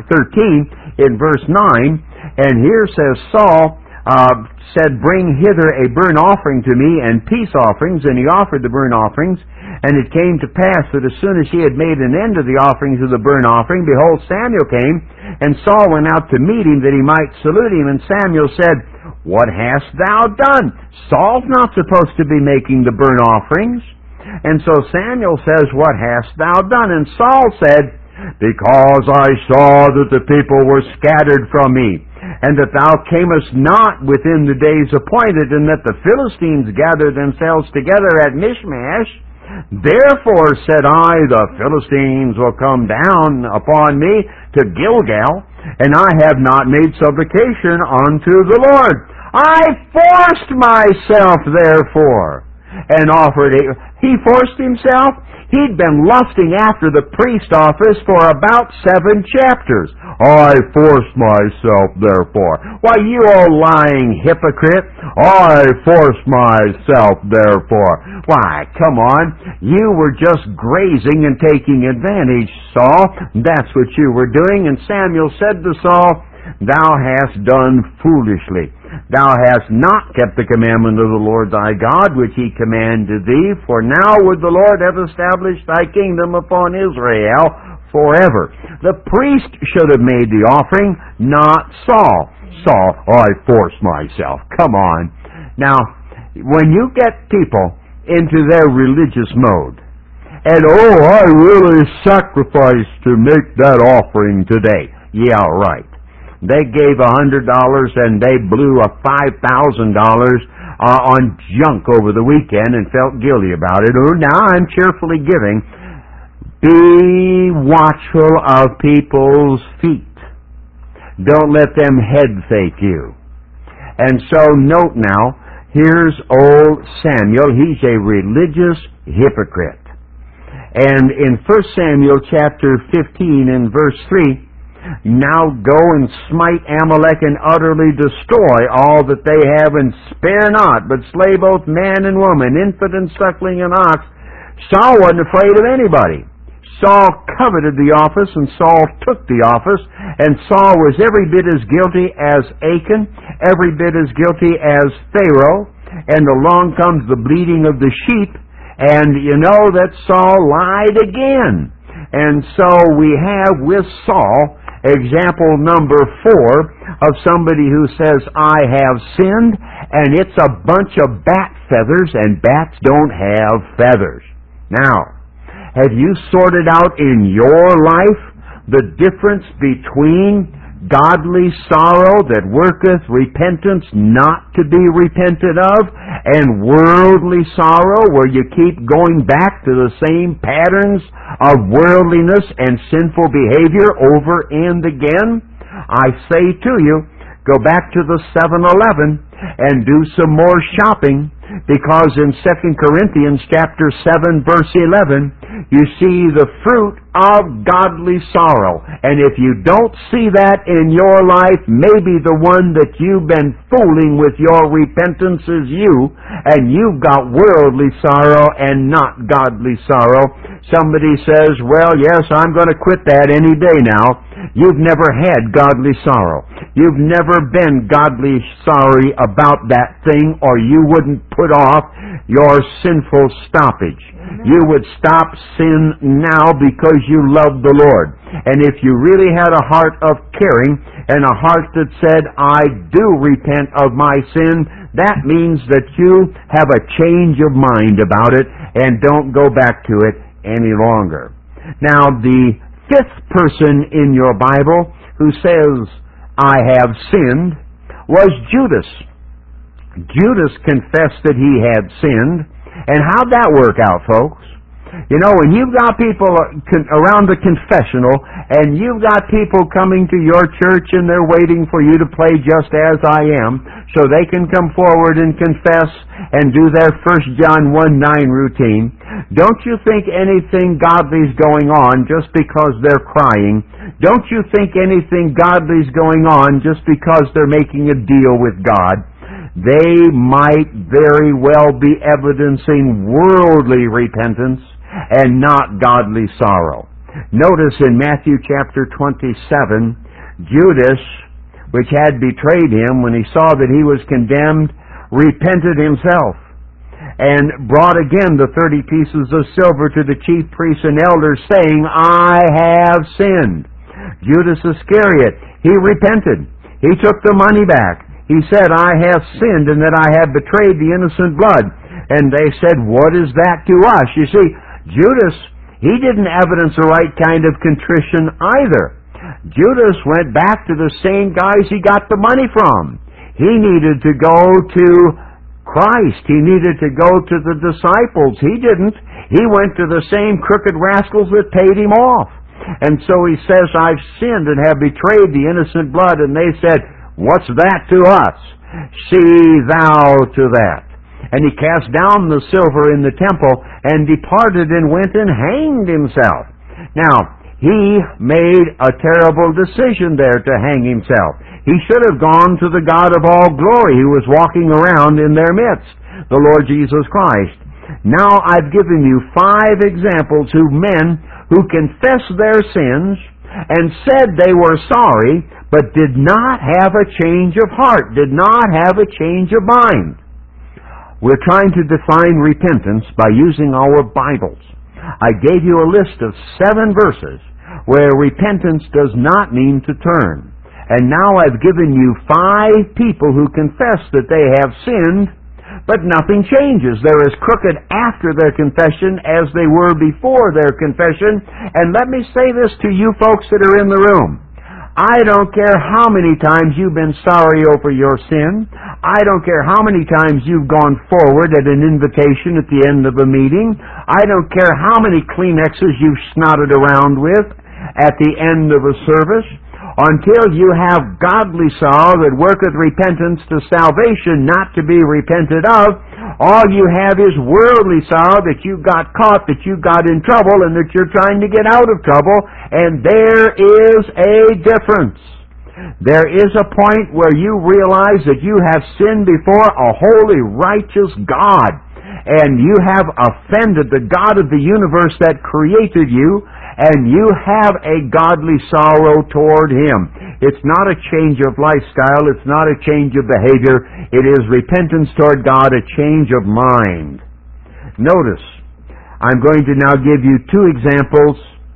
13 in verse 9, and here says Saul said, Bring hither a burnt offering to me and peace offerings, and he offered the burnt offerings. And it came to pass that as soon as he had made an end of the offerings of the burnt offering, behold, Samuel came, and Saul went out to meet him that he might salute him. And Samuel said, What hast thou done? Saul's not supposed to be making the burnt offerings. And so Samuel says, What hast thou done? And Saul said, Because I saw that the people were scattered from me, and that thou camest not within the days appointed, and that the Philistines gathered themselves together at Michmash. Therefore, said I, the Philistines will come down upon me to Gilgal, and I have not made supplication unto the Lord. I forced myself, therefore, and offered it. He forced himself? He'd been lusting after the priest office for about 7 chapters. I forced myself, therefore. Why, you old lying hypocrite. I forced myself, therefore. Why, come on. You were just grazing and taking advantage, Saul. That's what you were doing. And Samuel said to Saul, Thou hast done foolishly. Thou hast not kept the commandment of the Lord thy God, which he commanded thee, for now would the Lord have established thy kingdom upon Israel forever. The priest should have made the offering, not Saul. Saul, I forced myself. Come on. Now, when you get people into their religious mode. And, oh, I really sacrificed to make that offering today. Yeah, right. They gave $100 and they blew a $5,000 on junk over the weekend and felt guilty about it. Oh, now I'm cheerfully giving. Be watchful of people's feet. Don't let them head fake you. And so note now, here's old Samuel. He's a religious hypocrite. And in 1 Samuel chapter 15 and verse 3, now go and smite Amalek and utterly destroy all that they have, and spare not, but slay both man and woman, infant and suckling and ox. Saul wasn't afraid of anybody. Saul coveted the office, and Saul took the office, and Saul was every bit as guilty as Achan, every bit as guilty as Pharaoh, and along comes the bleating of the sheep, and you know that Saul lied again. And so we have with Saul example number 4 of somebody who says, I have sinned, and it's a bunch of bat feathers, and bats don't have feathers. Now, have you sorted out in your life the difference between godly sorrow that worketh repentance not to be repented of, and worldly sorrow where you keep going back to the same patterns of worldliness and sinful behavior over and again? I say to you, go back to the 7-Eleven and do some more shopping, because in 2 Corinthians chapter 7 verse 11, you see the fruit of godly sorrow. And if you don't see that in your life, maybe the one that you've been fooling with your repentance is you, and you've got worldly sorrow and not godly sorrow. Somebody says, well, yes, I'm going to quit that any day now. You've never had godly sorrow. You've never been godly sorry about that thing, or you wouldn't put off your sinful stoppage. You would stop sin now because you love the Lord. And if you really had a heart of caring and a heart that said, I do repent of my sin, that means that you have a change of mind about it and don't go back to it any longer. Now, the 5th person in your Bible who says, I have sinned, was Judas. Judas confessed that he had sinned. And how'd that work out, folks? You know, when you've got people around the confessional, and you've got people coming to your church and they're waiting for you to play Just As I Am, so they can come forward and confess and do their 1 John 1:9 routine, don't you think anything godly's going on just because they're crying? Don't you think anything godly's going on just because they're making a deal with God? They might very well be evidencing worldly repentance and not godly sorrow. Notice in Matthew chapter 27, Judas, which had betrayed him, when he saw that he was condemned, repented himself and brought again the 30 pieces of silver to the chief priests and elders, saying, I have sinned. Judas Iscariot, he repented. He took the money back. He said, I have sinned and that I have betrayed the innocent blood. And they said, what is that to us? You see, Judas, he didn't evidence the right kind of contrition either. Judas went back to the same guys he got the money from. He needed to go to Christ. He needed to go to the disciples. He didn't. He went to the same crooked rascals that paid him off. And so he says, I've sinned and have betrayed the innocent blood. And they said, what's that to us? See thou to that. And he cast down the silver in the temple and departed and went and hanged himself. Now, he made a terrible decision there to hang himself. He should have gone to the God of all glory who was walking around in their midst, the Lord Jesus Christ. Now I've given you 5 examples of men who confessed their sins and said they were sorry, but did not have a change of heart, did not have a change of mind. We're trying to define repentance by using our Bibles. I gave you a list of 7 verses where repentance does not mean to turn. And now I've given you 5 people who confess that they have sinned, But nothing changes. They're as crooked after their confession as they were before their confession. And let me say this to you folks that are in the room. I don't care how many times you've been sorry over your sin. I don't care how many times you've gone forward at an invitation at the end of a meeting. I don't care how many Kleenexes you've snotted around with at the end of a service. Until you have godly sorrow that worketh repentance to salvation, not to be repented of, all you have is worldly sorrow that you got caught, that you got in trouble, and that you're trying to get out of trouble, and there is a difference. There is a point where you realize that you have sinned before a holy, righteous God, and you have offended the God of the universe that created you, and you have a godly sorrow toward Him. It's not a change of lifestyle. It's not a change of behavior. It is repentance toward God, a change of mind. Notice, I'm going to now give you two examples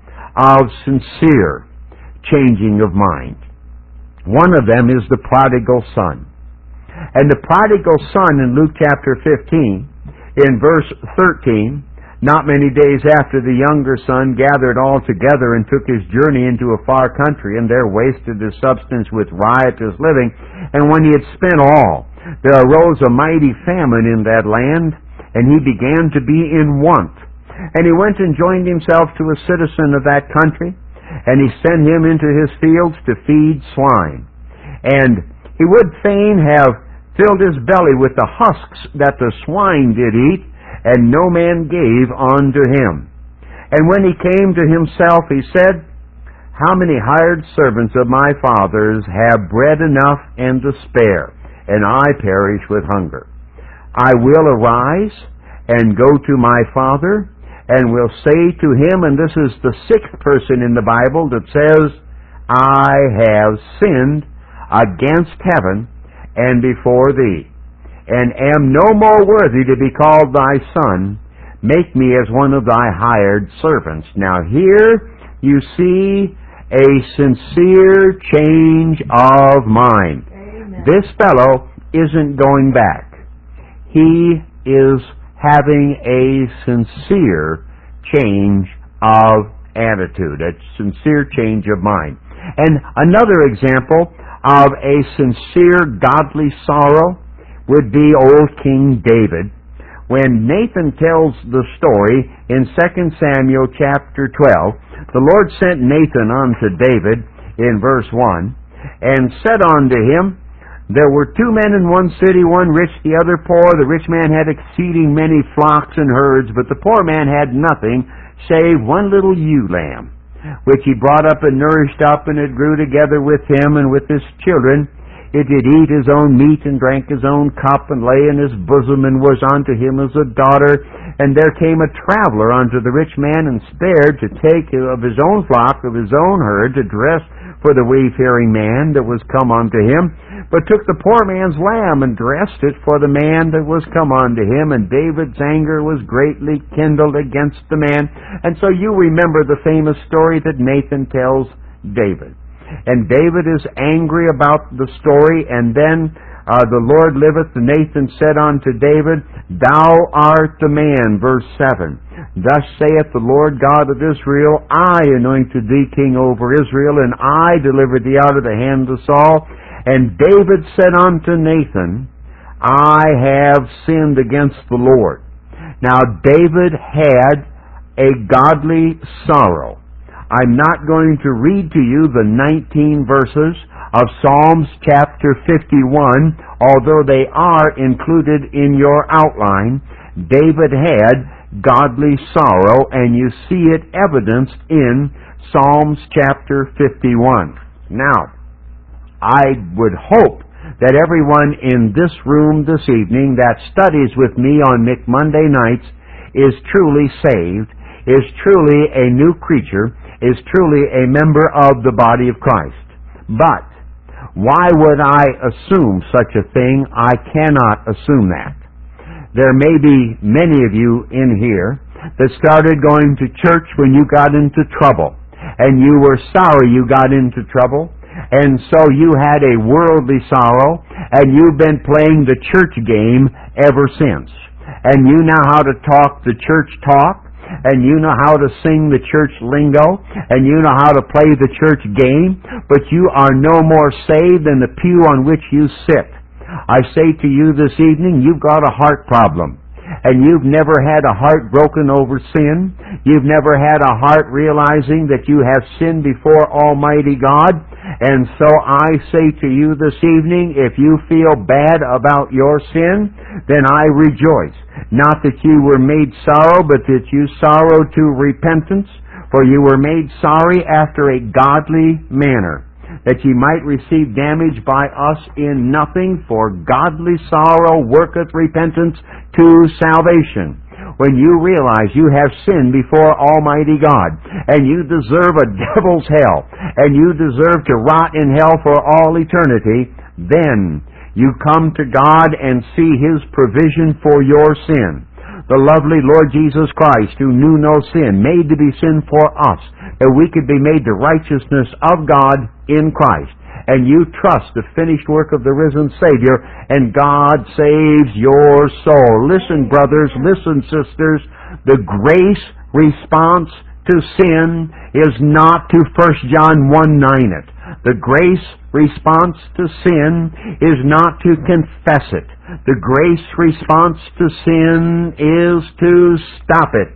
of sincere changing of mind. One of them is the prodigal son. And the prodigal son in Luke chapter 15, in verse 13, not many days after, the younger son gathered all together and took his journey into a far country, and there wasted his substance with riotous living. And when he had spent all, there arose a mighty famine in that land, and he began to be in want. And he went and joined himself to a citizen of that country, and he sent him into his fields to feed swine. And he would fain have filled his belly with the husks that the swine did eat, and no man gave unto him. And when he came to himself, he said, How many hired servants of my father's have bread enough and to spare, and I perish with hunger? I will arise and go to my father, and will say to him, and this is the sixth person in the Bible that says, I have sinned against heaven and before thee, and am no more worthy to be called thy son. Make me as one of thy hired servants. Now here you see a sincere change of mind. Amen. This fellow isn't going back. He is having a sincere change of attitude, a sincere change of mind. And another example of a sincere godly sorrow would be old King David, when Nathan tells the story in 2 Samuel chapter 12. The Lord sent Nathan unto David in verse 1, and said unto him, There were two men in one city, one rich, the other poor. The rich man had exceeding many flocks and herds, but the poor man had nothing save one little ewe lamb, which he brought up and nourished up, and it grew together with him and with his children. It did eat his own meat, and drank his own cup, and lay in his bosom, and was unto him as a daughter. And there came a traveler unto the rich man, and spared to take of his own flock, of his own herd, to dress for the wayfaring man that was come unto him, but took the poor man's lamb, and dressed it for the man that was come unto him. And David's anger was greatly kindled against the man. And so you remember the famous story that Nathan tells David. And David is angry about the story, and then the Lord liveth, and Nathan said unto David, Thou art the man, verse 7. Thus saith the Lord God of Israel, I anointed thee king over Israel, and I delivered thee out of the hand of Saul. And David said unto Nathan, I have sinned against the Lord. Now David had a godly sorrow. I'm not going to read to you the 19 verses of Psalms chapter 51, although they are included in your outline. David had godly sorrow, and you see it evidenced in Psalms chapter 51. Now, I would hope that everyone in this room this evening that studies with me on McMonday nights is truly saved, is truly a new creature, is truly a member of the body of Christ. But why would I assume such a thing? I cannot assume that. There may be many of you in here that started going to church when you got into trouble, and you were sorry you got into trouble, and so you had a worldly sorrow, and you've been playing the church game ever since. And you know how to talk the church talk, and you know how to sing the church lingo, and you know how to play the church game, but you are no more saved than the pew on which you sit. I say to you this evening, you've got a heart problem. And you've never had a heart broken over sin. You've never had a heart realizing that you have sinned before Almighty God. And so I say to you this evening, if you feel bad about your sin, then I rejoice. Not that you were made sorrow, but that you sorrow to repentance. For you were made sorry after a godly manner, that ye might receive damage by us in nothing, for godly sorrow worketh repentance to salvation. When you realize you have sinned before Almighty God, and you deserve a devil's hell, and you deserve to rot in hell for all eternity, then you come to God and see His provision for your sin. The lovely Lord Jesus Christ, who knew no sin, made to be sin for us, that we could be made the righteousness of God in Christ. And you trust the finished work of the risen Savior, and God saves your soul. Listen, brothers, listen, sisters, the grace response to sin is not to 1 John 1:9 it. The grace response to sin is not to confess it. The grace response to sin is to stop it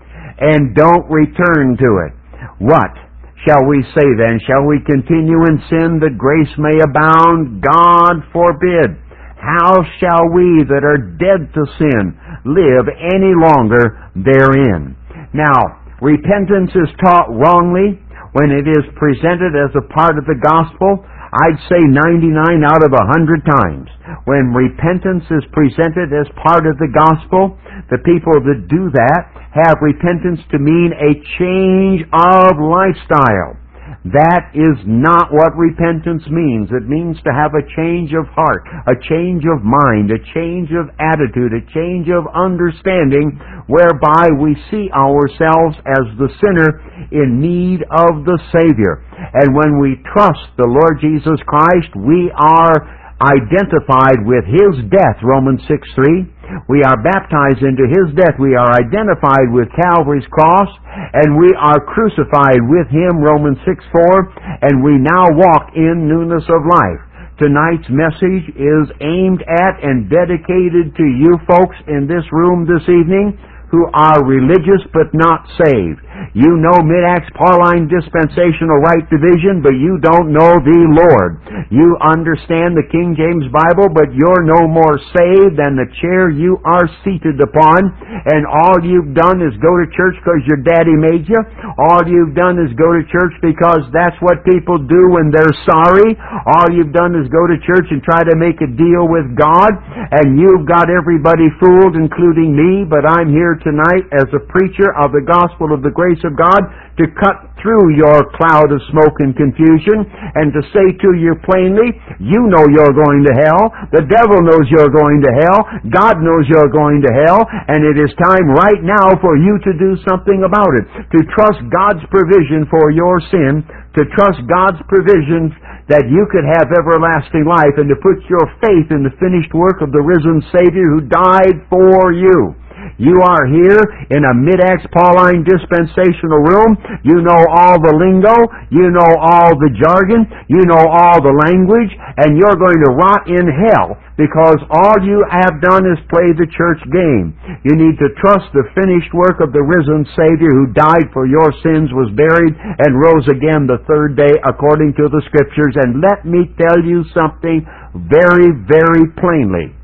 and don't return to it. What shall we say then? Shall we continue in sin that grace may abound? God forbid. How shall we that are dead to sin live any longer therein? Now, repentance is taught wrongly when it is presented as a part of the gospel. I'd say 99 out of 100 times. When repentance is presented as part of the gospel, the people that do that have repentance to mean a change of lifestyle. That is not what repentance means. It means to have a change of heart, a change of mind, a change of attitude, a change of understanding, whereby we see ourselves as the sinner in need of the Savior. And when we trust the Lord Jesus Christ, we are identified with His death, Romans 6:3. We are baptized into His death. We are identified with Calvary's cross, and we are crucified with Him, Romans 6:4, and we now walk in newness of life. Tonight's message is aimed at and dedicated to you folks in this room this evening who are religious but not saved. You know Mid-Acts Pauline Dispensational Right Division, but you don't know the Lord. You understand the King James Bible, but you're no more saved than the chair you are seated upon. And all you've done is go to church because your daddy made you. All you've done is go to church because that's what people do when they're sorry. All you've done is go to church and try to make a deal with God. And you've got everybody fooled, including me, but I'm here tonight as a preacher of the gospel of the grace of God to cut through your cloud of smoke and confusion and to say to you plainly, you know you're going to hell, the devil knows you're going to hell, God knows you're going to hell, and it is time right now for you to do something about it, to trust God's provision for your sin, to trust God's provision that you could have everlasting life, and to put your faith in the finished work of the risen Savior who died for you. You are here in a Mid-Acts Pauline dispensational room. You know all the lingo. You know all the jargon. You know all the language. And you're going to rot in hell because all you have done is play the church game. You need to trust the finished work of the risen Savior who died for your sins, was buried, and rose again the third day according to the Scriptures. And let me tell you something very, very plainly.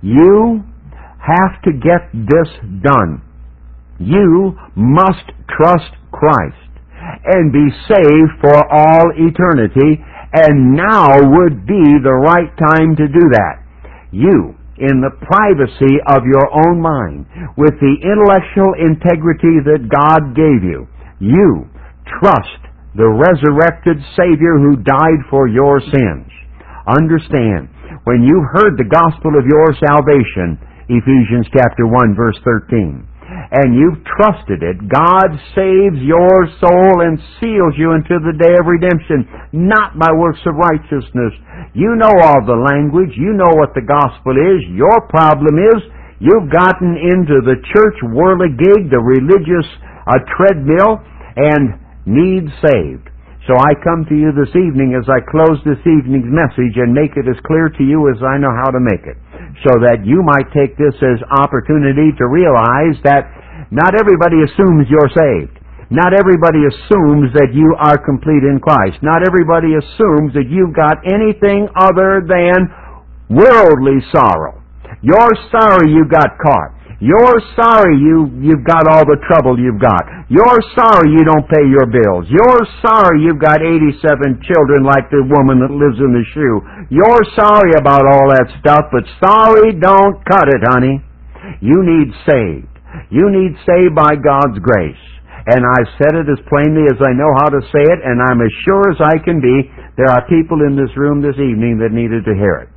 You have to get this done. You must trust Christ and be saved for all eternity, and now would be the right time to do that. You, in the privacy of your own mind, with the intellectual integrity that God gave you, you trust the resurrected Savior who died for your sins. Understand, when you heard the gospel of your salvation, Ephesians chapter 1 verse 13, and you've trusted it, God saves your soul and seals you into the day of redemption, not by works of righteousness. You know all the language. You know what the gospel is. Your problem is you've gotten into the church whirligig, the religious treadmill, and need saved. So I come to you this evening as I close this evening's message and make it as clear to you as I know how to make it, so that you might take this as opportunity to realize that not everybody assumes you're saved. Not everybody assumes that you are complete in Christ. Not everybody assumes that you've got anything other than worldly sorrow. You're sorry you got caught. You're sorry you've got all the trouble you've got. You're sorry you don't pay your bills. You're sorry you've got 87 children like the woman that lives in the shoe. You're sorry about all that stuff, but sorry don't cut it, honey. You need saved. You need saved by God's grace. And I've said it as plainly as I know how to say it, and I'm as sure as I can be there are people in this room this evening that needed to hear it.